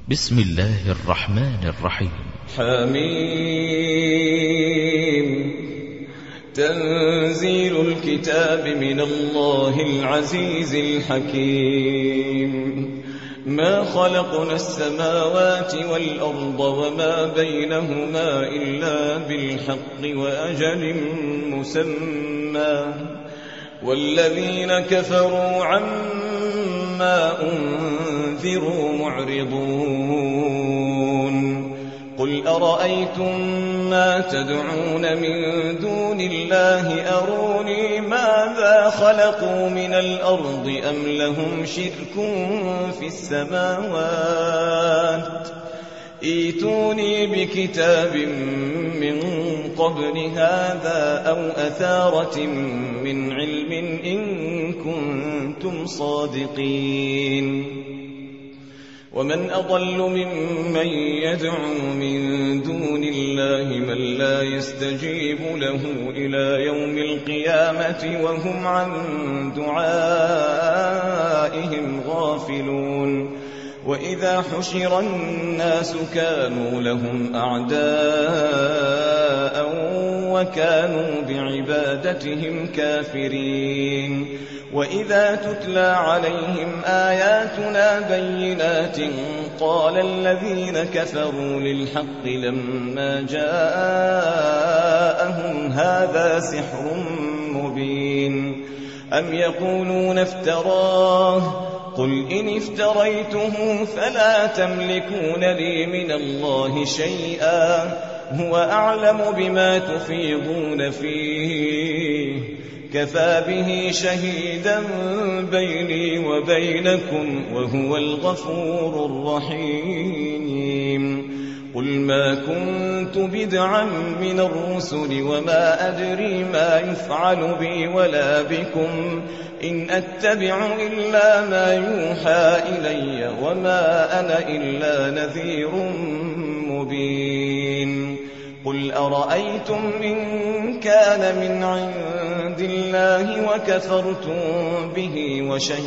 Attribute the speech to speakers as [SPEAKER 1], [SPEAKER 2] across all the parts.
[SPEAKER 1] بسم الله الرحمن الرحيم.
[SPEAKER 2] حميم. تنزيل الكتاب من الله العزيز الحكيم. ما خلقنا السماوات والأرض وما بينهما إلا بالحق وأجل مسمى، والذين كفروا عما أنذروا معرضون. قل أرأيتم ما تدعون من دون الله أروني ماذا خلقوا من الأرض أم لهم شرك في السماوات، ائتوني بكتاب من قبل هذا أو أثارة من علم إن كنتم صادقين. ومن أضل ممن يدعو من دون الله من لا يستجيب له إلى يوم القيامة وهم عن دعائهم غافلون. وإذا حشر الناس كانوا لهم أعداء وكانوا بعبادتهم كافرين. وإذا تتلى عليهم آياتنا بينات قال الذين كفروا للحق لما جاءهم هذا سحر مبين. أم يقولون افتراه، قل إن افتريته فلا تملكون لي من الله شيئا، هو أعلم بما تفيضون فيه، كفى به شهيدا بيني وبينكم وهو الغفور الرحيم. قل ما كنت بدعا من الرسل وما أدري ما يفعل بي ولا بكم، إن أتبع إلا ما يوحى إلي وما أنا إلا نذير مبين. قل أرأيتم إن كان من عند الله وكفرتم به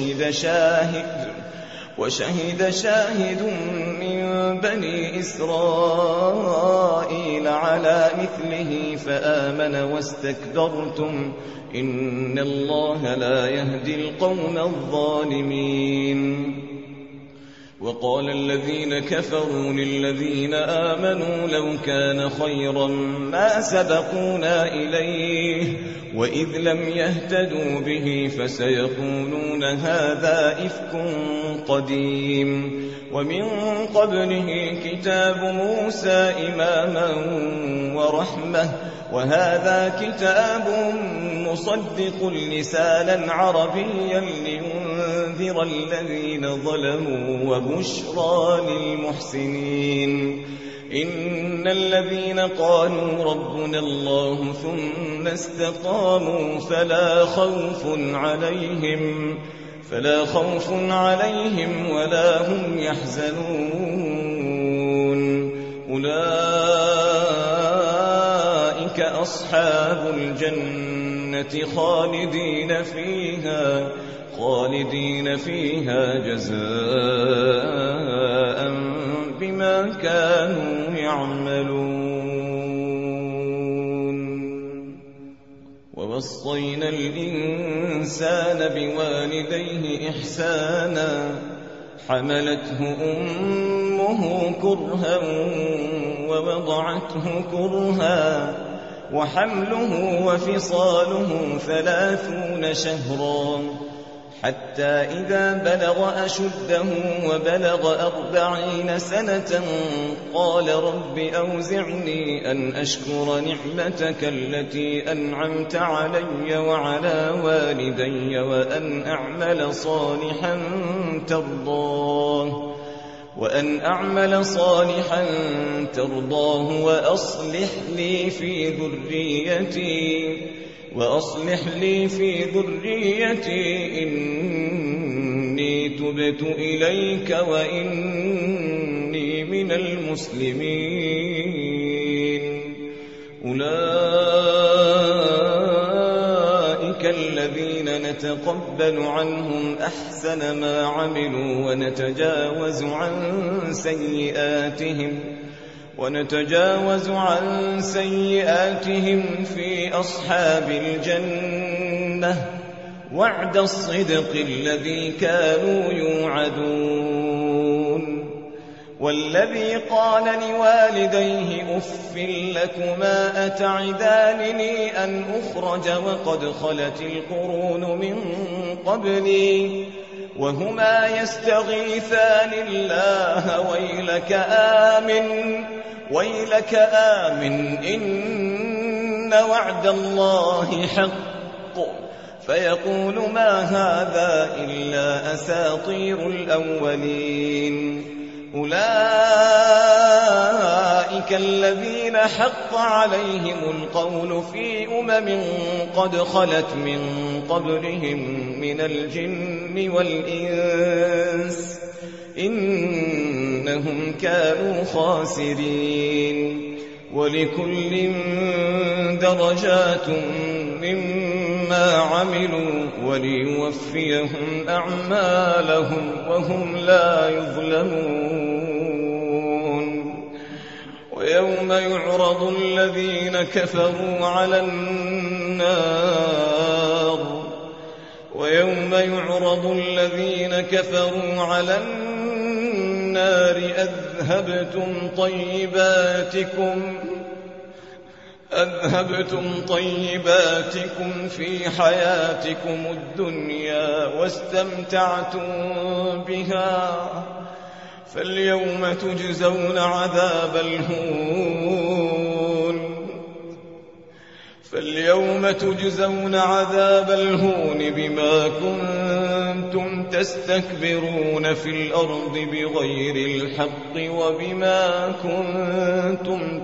[SPEAKER 2] وشهد شاهد من بني إسرائيل على مثله فآمن واستكبرتم إن الله لا يهدي القوم الظالمين. وقال الذين كفروا للذين آمنوا لو كان خيرا ما سبقونا إليه وإذ لم يهتدوا به فسيقولون هذا إفك قديم. ومن قبله كتاب موسى إماما ورحمة، وهذا كتاب مصدق لسانا عربيا لينذر الذين ظلموا وبشرى للمحسنين. إن الذين قالوا ربنا الله ثم استقاموا فلا خوف عليهم ولا هم يحزنون. أولئك أصحاب الجنة خالدين فيها جزاء بما كانوا يعملون. ووصينا الإنسان بوالديه إحسانا، حملته أمه كرها ووضعته كرها، وحمله وفصاله 30 شهرا، حتى إذا بلغ أشده وبلغ 40 سنة قال رب أوزعني أن أشكر نعمتك التي أنعمت علي وعلى والدي وأن أعمل صالحا ترضاه وأصلح لي في ذريتي إني تبت إليك وإني من المسلمين. أولئك الذين نتقبل نتقبل عنهم أحسن ما عملوا ونتجاوز عن سيئاتهم في أصحاب الجنة وعد الصدق الذي كانوا يوعدون. والذي قال لوالديه أف لكما أتعدانني أن أخرج وقد خلت القرون من قبلي وهما يستغيثان الله ويلك آمن إن وعد الله حق فيقول ما هذا إلا أساطير الأولين. أولئك الذين حق عليهم القول في قد خلت من قبلهم من الجن والإنس إنهم كانوا خاسرين. ولكل درجات مما عملوا وليوفيهم أعمالهم وهم لا يظلمون. ويوم يعرض الذين كفروا على النار أذهبتم طيباتكم في حياتكم الدنيا واستمتعتم بها فاليوم تجزون عذاب الهون بما كنتم تستكبرون في الأرض بغير الحق وبما كنتم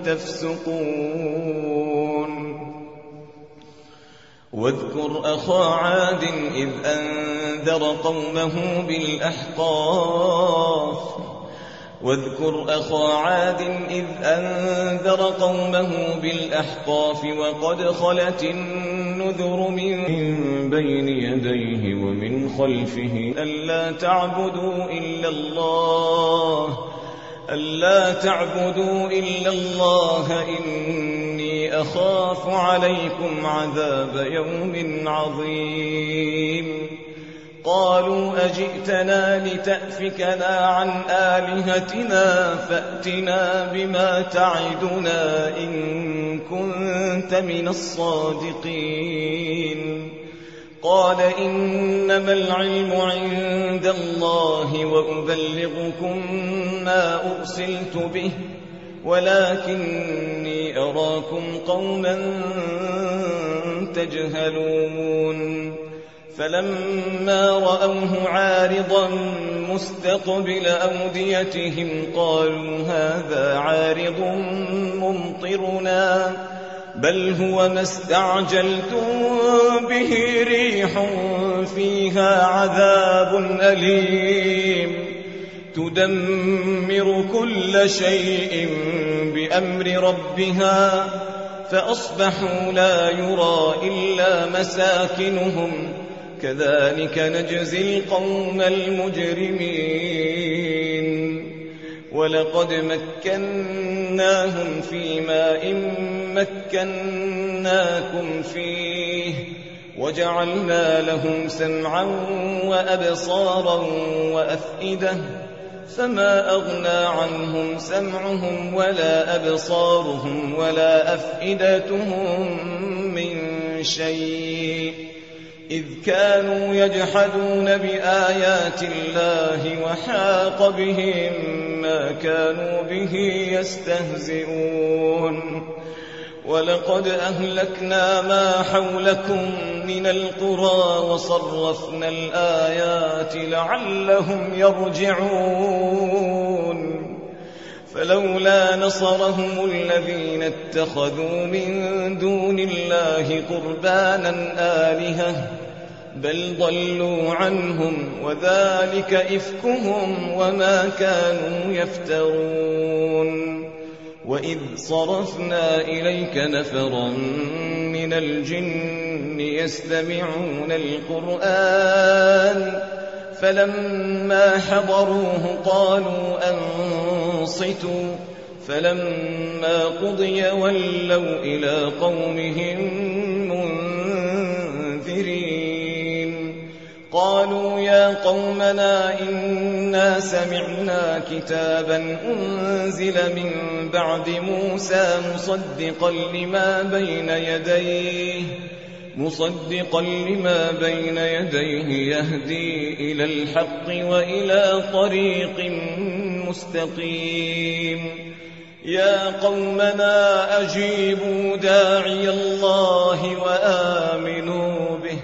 [SPEAKER 2] تفسقون. واذكر أخا عاد إذ أنذر قومه بالأحقاف وقد خلت النذر من بين يديه ومن خلفه ألا تعبدوا إلا الله إني أخاف عليكم عذاب يوم عظيم. قالوا أجئتنا لتأفكنا عن آلهتنا فأتنا بما تعدنا إن كنت من الصادقين. قال إنما العلم عند الله وأبلغكم ما أرسلت به ولكني أراكم قوما تجهلون. فلما رأوه عارضا مستقبل أوديتهم قالوا هذا عارض ممطرنا بل هو ما استعجلتم به ريح فيها عذاب أليم تدمر كل شيء بأمر ربها فأصبحوا لا يرى إلا مساكنهم كذلك نجزي القوم المجرمين. ولقد مكناهم في ماء مكناكم فيه وجعلنا لهم سمعا وأبصارا وأفئدة فما أغنى عنهم سمعهم ولا أبصارهم ولا أفئدتهم من شيء إذ كانوا يجحدون بآيات الله وحاق بهم ما كانوا به يستهزئون. ولقد أهلكنا ما حولكم من القرى وصرفنا الآيات لعلهم يرجعون. فلولا نصرهم الذين اتخذوا من دون الله قربانا آلهة بل ضلوا عنهم وذلك إفكهم وما كانوا يفترون. وإذ صرفنا إليك نفرا من الجن يستمعون القرآن فلما حضروه قالوا أنصتوا فلما قضي ولوا إلى قومهم منذرين قالوا يا قومنا إنا سمعنا كتابا أنزل من بعد موسى مصدقا لما بين يديه يهدي إلى الحق وإلى طريق مستقيم يا قومنا أجيبوا داعي الله وآمنوا به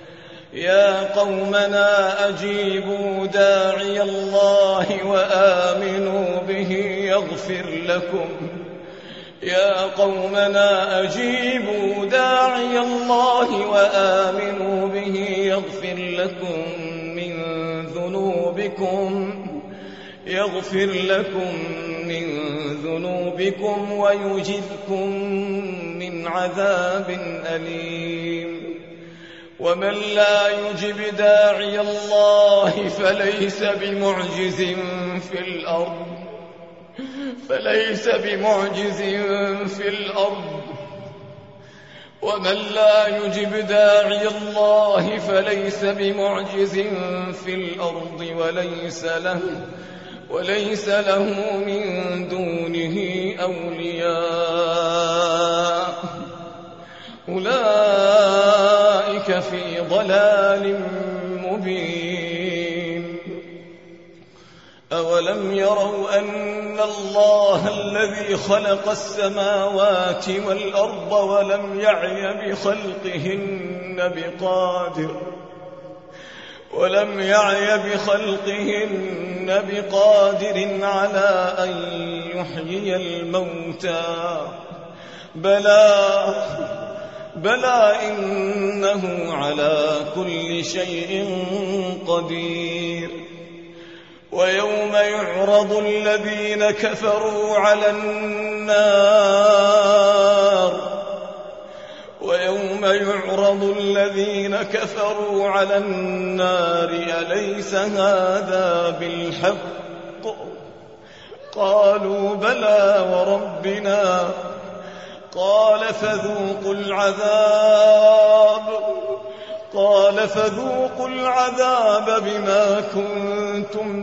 [SPEAKER 2] يغفر لكم من ذنوبكم ويجركم من عذاب أليم ومن لا يجب داعي الله فليس بمعجز في الأرض وليس له من دونه أولياء أولئك في ضلال مبين أولم يروا أن الله الذي خلق السماوات والأرض ولم يعي بخلقهن بقادر على أن يحيي الموتى بلى إنه على كل شيء قدير ويوم يعرض الذين كفروا على النار أليس هذا بالحق قالوا بلى وربنا قال فذوقوا العذاب بما كنتم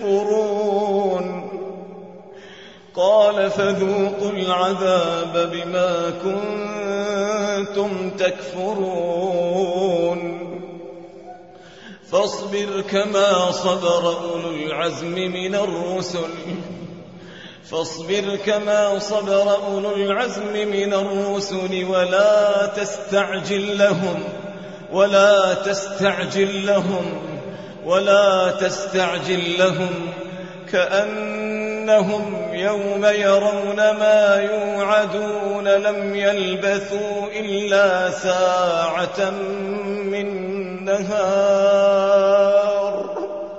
[SPEAKER 2] تكفرون فاصبر كما صبر أولو العزم من الرسل ولا تستعجل لهم كأنهم يوم يرون ما يوعدون لم يلبثوا إلا ساعة من نهار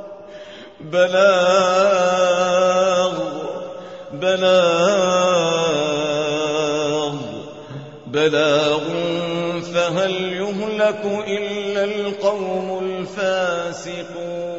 [SPEAKER 2] بلاغ فهل يهلك إلا القوم الفاسقون